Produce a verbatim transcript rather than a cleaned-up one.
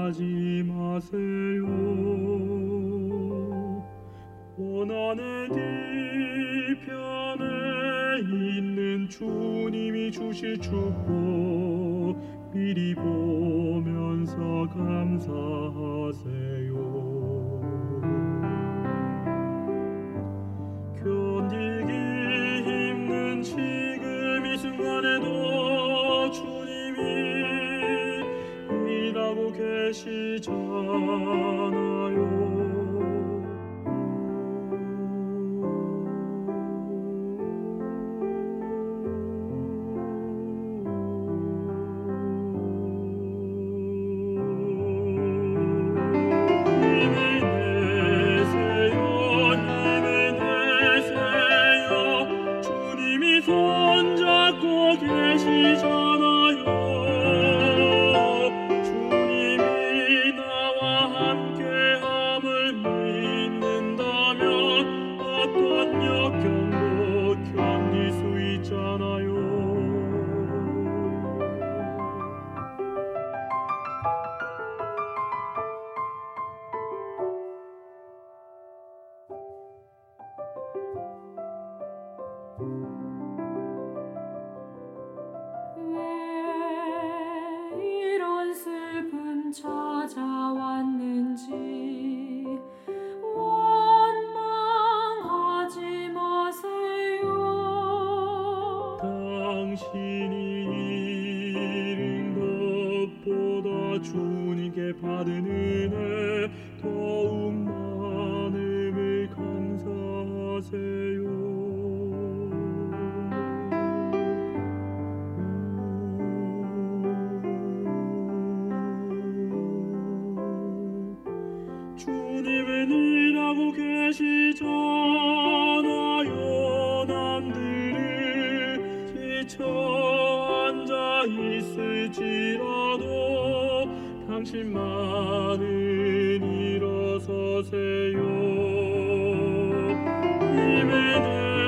하지 마세요. 고난의 뒤편에 있는 주님이 주실 축복 미리 보면서 감사하세요. 견디기 힘든 지금 이 순간에도 주님이 일하고 계시잖아요. 손잡고 계시잖아요. 주님이 나와 함께함을 믿는다면 어떤 역경도 견딜 수 있잖아요. 찾아왔는지 원망하지 마세요. 당신이 잃은 것보다 주님께 받은 은혜 더욱 많음을 감사하세요. 주님은 일하고 계시잖아요. 남들은 지쳐 앉아 있을지라도 당신만은 일어서세요. 힘을 내